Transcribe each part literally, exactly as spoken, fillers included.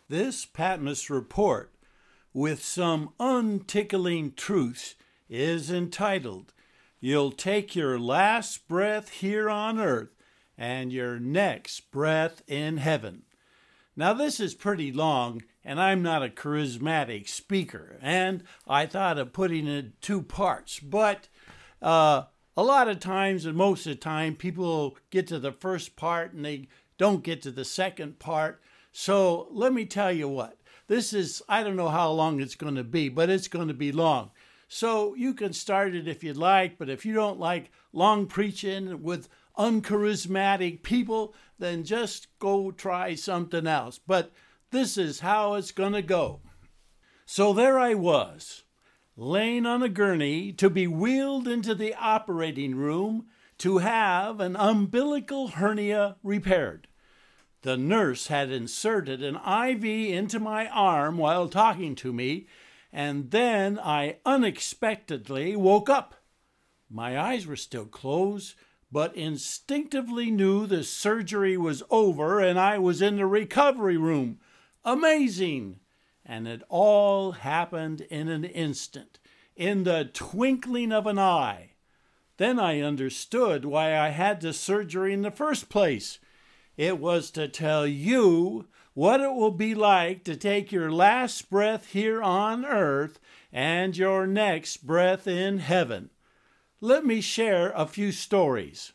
This Patmos report, with some untickling truths, is entitled, "You'll Take Your Last Breath Here on Earth and Your Next Breath in Heaven." Now, this is pretty long, and I'm not a charismatic speaker, and I thought of putting it in two parts, but uh, a lot of times, and most of the time, people get to the first part and they don't get to the second part. So let me tell you what, this is, I don't know how long it's going to be, but it's going to be long. So you can start it if you'd like, but if you don't like long preaching with uncharismatic people, then just go try something else. But this is how it's going to go. So there I was, laying on a gurney to be wheeled into the operating room to have an umbilical hernia repaired. The nurse had inserted an I V into my arm while talking to me, and then I unexpectedly woke up. My eyes were still closed, but instinctively knew the surgery was over and I was in the recovery room. Amazing! And it all happened in an instant, in the twinkling of an eye. Then I understood why I had the surgery in the first place. It was to tell you what it will be like to take your last breath here on earth and your next breath in heaven. Let me share a few stories.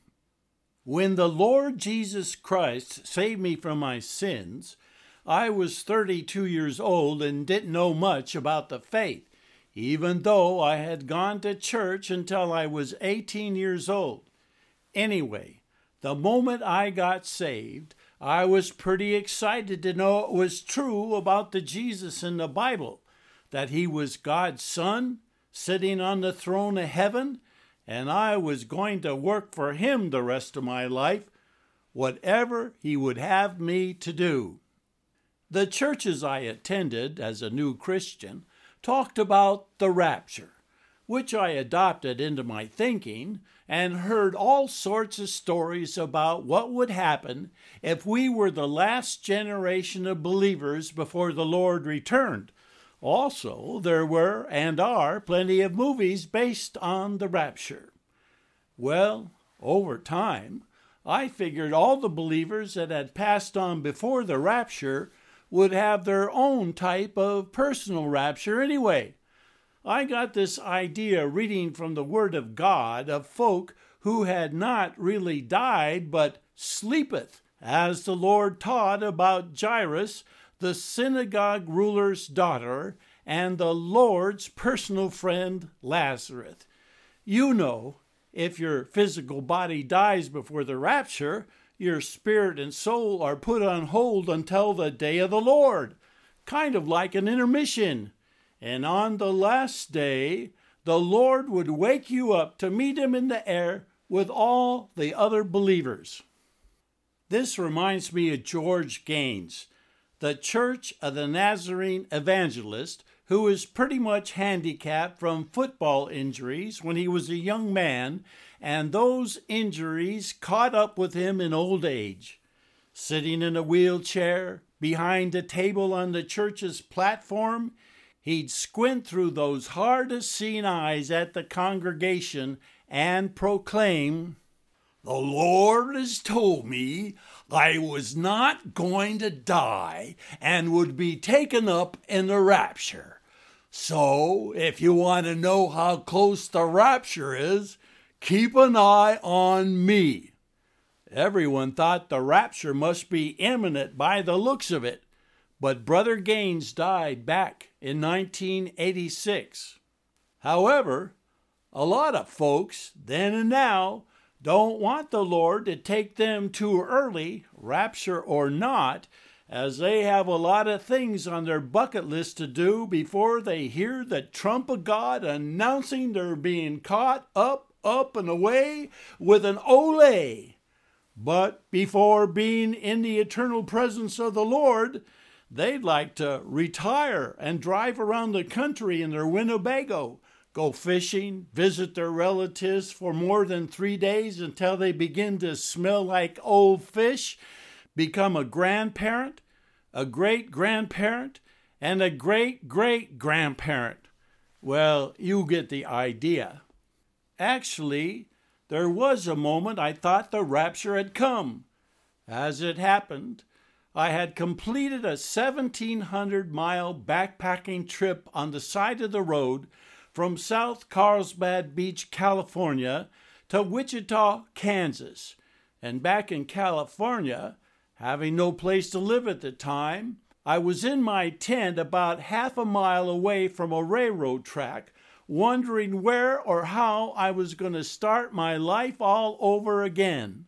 When the Lord Jesus Christ saved me from my sins, I was thirty-two years old and didn't know much about the faith, even though I had gone to church until I was eighteen years old. Anyway, the moment I got saved, I was pretty excited to know it was true about the Jesus in the Bible, that he was God's Son, sitting on the throne of heaven, and I was going to work for him the rest of my life, whatever he would have me to do. The churches I attended as a new Christian talked about the rapture, which I adopted into my thinking, and heard all sorts of stories about what would happen if we were the last generation of believers before the Lord returned. Also, there were and are plenty of movies based on the rapture. Well, over time, I figured all the believers that had passed on before the rapture would have their own type of personal rapture anyway. I got this idea reading from the Word of God of folk who had not really died but sleepeth, as the Lord taught about Jairus, the synagogue ruler's daughter, and the Lord's personal friend Lazarus. You know, if your physical body dies before the rapture, your spirit and soul are put on hold until the day of the Lord, kind of like an intermission. And on the last day, the Lord would wake you up to meet him in the air with all the other believers. This reminds me of George Gaines, the Church of the Nazarene Evangelist, who was pretty much handicapped from football injuries when he was a young man, and those injuries caught up with him in old age. Sitting in a wheelchair behind a table on the church's platform, he'd squint through those hard-to-see eyes at the congregation and proclaim, "The Lord has told me I was not going to die and would be taken up in the rapture. So, if you want to know how close the rapture is, keep an eye on me." Everyone thought the rapture must be imminent by the looks of it, but Brother Gaines died back in nineteen eighty-six. However, a lot of folks, then and now, don't want the Lord to take them too early, rapture or not, as they have a lot of things on their bucket list to do before they hear the trump of God announcing they're being caught up, up and away with an ole. But before being in the eternal presence of the Lord, they'd like to retire and drive around the country in their Winnebago, go fishing, visit their relatives for more than three days until they begin to smell like old fish, become a grandparent, a great-grandparent, and a great-great-grandparent. Well, you get the idea. Actually, there was a moment I thought the rapture had come. As it happened, I had completed a seventeen hundred mile backpacking trip on the side of the road from South Carlsbad Beach, California, to Wichita, Kansas. And back in California, having no place to live at the time, I was in my tent about half a mile away from a railroad track, wondering where or how I was going to start my life all over again.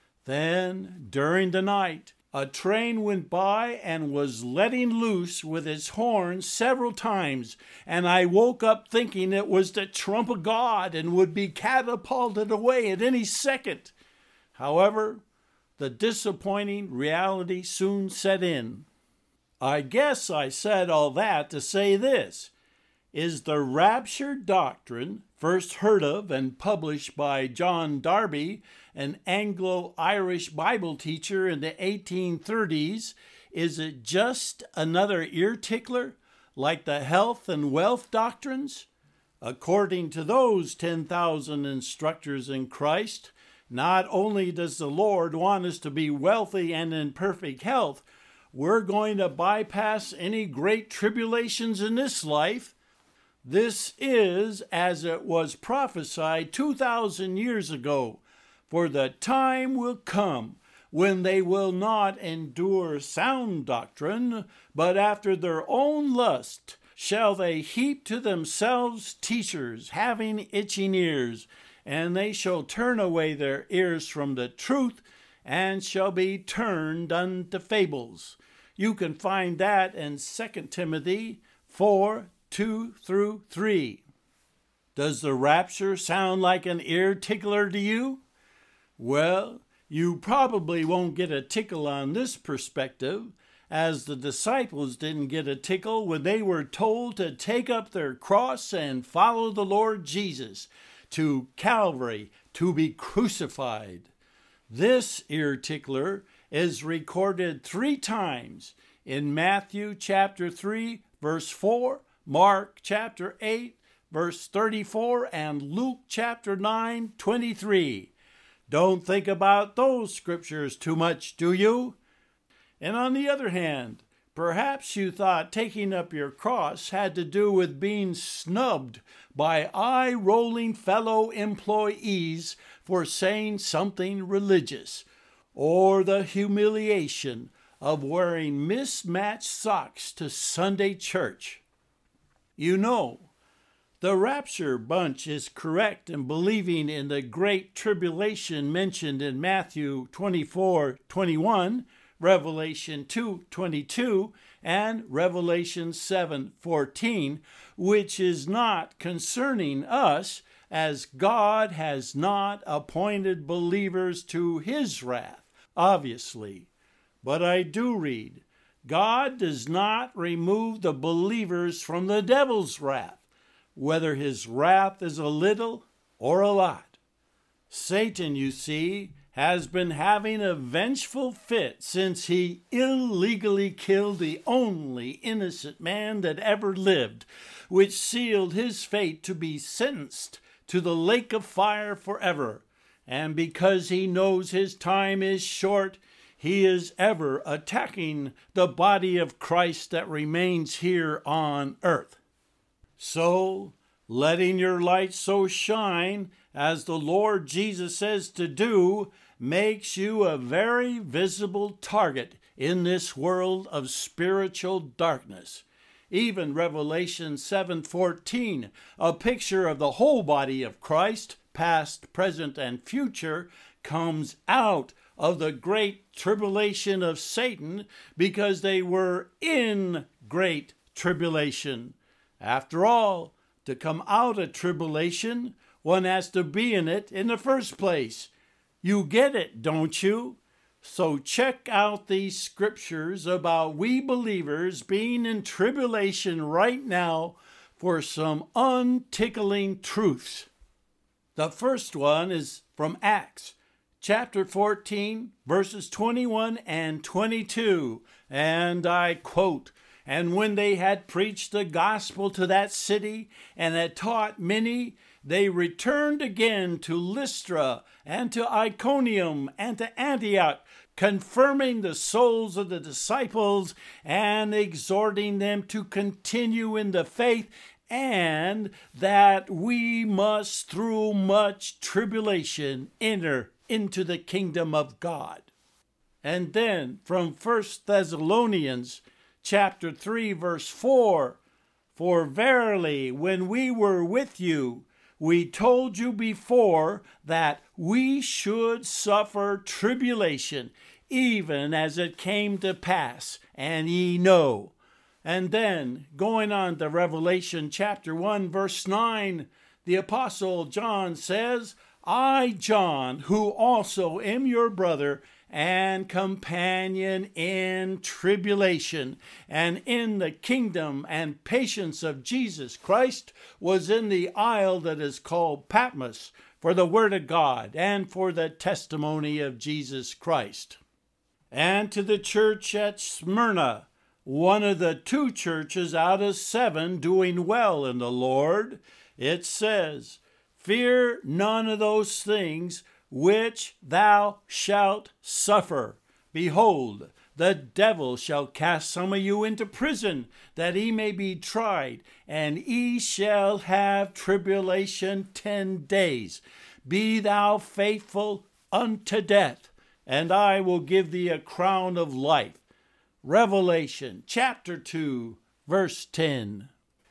Then, during the night, a train went by and was letting loose with its horn several times, and I woke up thinking it was the trump of God and would be catapulted away at any second. However, the disappointing reality soon set in. I guess I said all that to say this. Is the rapture doctrine, first heard of and published by John Darby, an Anglo-Irish Bible teacher in the eighteen thirties, is it just another ear tickler, like the health and wealth doctrines? According to those ten thousand instructors in Christ, not only does the Lord want us to be wealthy and in perfect health, we're going to bypass any great tribulations in this life. This is as it was prophesied two thousand years ago, for the time will come when they will not endure sound doctrine, but after their own lust shall they heap to themselves teachers having itching ears, and they shall turn away their ears from the truth, and shall be turned unto fables. You can find that in Second Timothy four, two through three. Does the rapture sound like an ear tickler to you? Well, you probably won't get a tickle on this perspective, as the disciples didn't get a tickle when they were told to take up their cross and follow the Lord Jesus to Calvary to be crucified. This ear tickler is recorded three times in Matthew chapter three, verse four, Mark chapter eight, verse thirty-four, and Luke chapter nine, twenty-three. Don't think about those scriptures too much, do you? And on the other hand, perhaps you thought taking up your cross had to do with being snubbed by eye-rolling fellow employees for saying something religious, or the humiliation of wearing mismatched socks to Sunday church. You know, the rapture bunch is correct in believing in the great tribulation mentioned in Matthew twenty-four twenty-one, Revelation two twenty-two, and Revelation seven fourteen, which is not concerning us, as God has not appointed believers to his wrath, obviously. But I do read, God does not remove the believers from the devil's wrath, whether his wrath is a little or a lot. Satan, you see, has been having a vengeful fit since he illegally killed the only innocent man that ever lived, which sealed his fate to be sentenced to the lake of fire forever. And because he knows his time is short, he is ever attacking the body of Christ that remains here on earth. So, letting your light so shine, as the Lord Jesus says to do, makes you a very visible target in this world of spiritual darkness. Even Revelation seven fourteen, a picture of the whole body of Christ, past, present, and future, comes out of the great tribulation of Satan because they were in great tribulation. After all, to come out of tribulation, one has to be in it in the first place. You get it, don't you? So check out these scriptures about we believers being in tribulation right now for some untickling truths. The first one is from Acts chapter fourteen, verses twenty-one and twenty-two, And I quote, "And when they had preached the gospel to that city, and had taught many, they returned again to Lystra, and to Iconium, and to Antioch, confirming the souls of the disciples, and exhorting them to continue in the faith, and that we must through much tribulation enter into the kingdom of God." And then from First Thessalonians chapter three, verse four, "For verily, when we were with you, we told you before that we should suffer tribulation, even as it came to pass, and ye know." And then, going on to Revelation chapter one, verse nine, the Apostle John says, "I, John, who also am your brother and companion in tribulation, and in the kingdom and patience of Jesus Christ, was in the isle that is called Patmos, for the word of God and for the testimony of Jesus Christ." And to the church at Smyrna, one of the two churches out of seven doing well in the Lord, it says, "Fear none of those things which thou shalt suffer. Behold, the devil shall cast some of you into prison, that he may be tried, and ye shall have tribulation ten days. Be thou faithful unto death, and I will give thee a crown of life." Revelation chapter two, verse ten.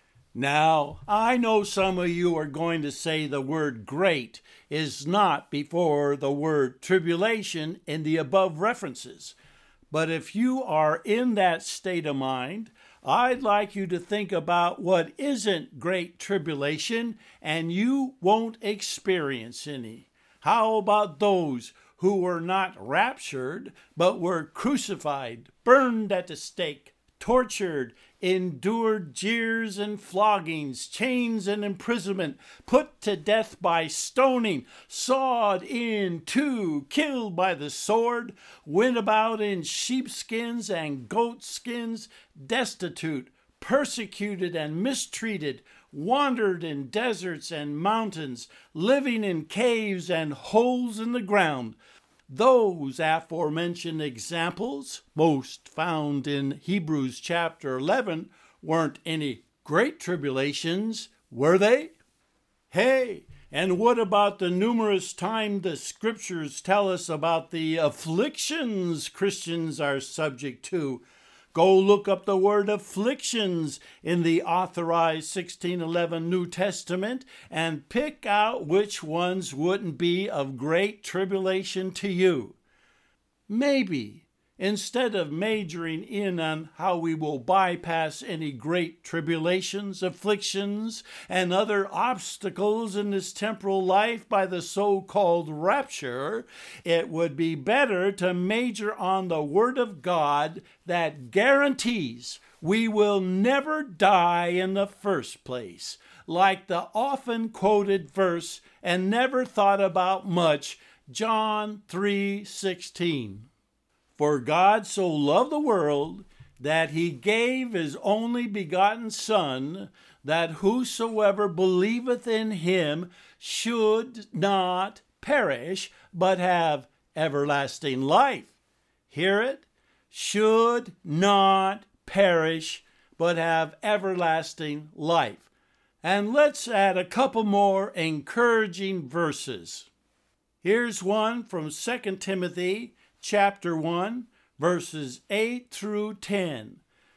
Now, I know some of you are going to say the word great is not before the word tribulation in the above references. But if you are in that state of mind, I'd like you to think about what isn't great tribulation, and you won't experience any. How about those who were not raptured, but were crucified, burned at the stake, tortured, endured jeers and floggings, chains and imprisonment, put to death by stoning, sawed in two, killed by the sword, went about in sheepskins and goatskins, destitute, persecuted and mistreated, wandered in deserts and mountains, living in caves and holes in the ground. Those aforementioned examples, most found in Hebrews chapter eleven, weren't any great tribulations, were they? Hey, and what about the numerous times the scriptures tell us about the afflictions Christians are subject to? Go look up the word afflictions in the authorized sixteen eleven New Testament and pick out which ones wouldn't be of great tribulation to you. Maybe, instead of majoring in on how we will bypass any great tribulations, afflictions, and other obstacles in this temporal life by the so-called rapture, it would be better to major on the Word of God that guarantees we will never die in the first place, like the often quoted verse and never thought about much, John three sixteen. "For God so loved the world that he gave his only begotten Son, that whosoever believeth in him should not perish, but have everlasting life." Hear it? Should not perish, but have everlasting life. And let's add a couple more encouraging verses. Here's one from Second Timothy chapter one, verses eight through ten.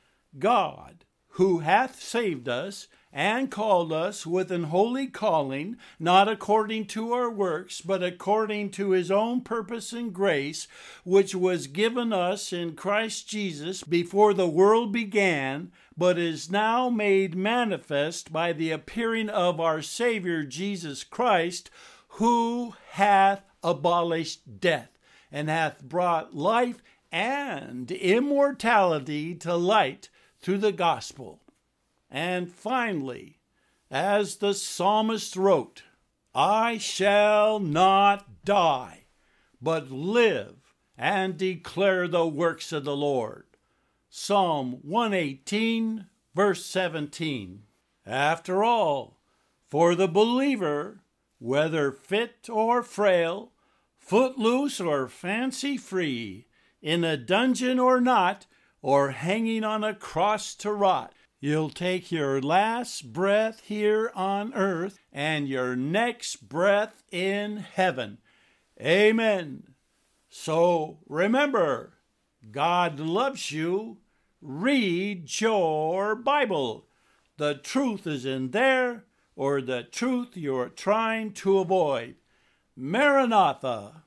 "God, who hath saved us, and called us with an holy calling, not according to our works, but according to his own purpose and grace, which was given us in Christ Jesus before the world began, but is now made manifest by the appearing of our Savior Jesus Christ, who hath abolished death, and hath brought life and immortality to light through the gospel." And finally, as the psalmist wrote, "I shall not die, but live and declare the works of the Lord." Psalm one eighteen, verse seventeen. After all, for the believer, whether fit or frail, footloose or fancy-free, in a dungeon or not, or hanging on a cross to rot, you'll take your last breath here on earth and your next breath in heaven. Amen. So remember, God loves you. Read your Bible. The truth is in there, or the truth you're trying to avoid. Maranatha.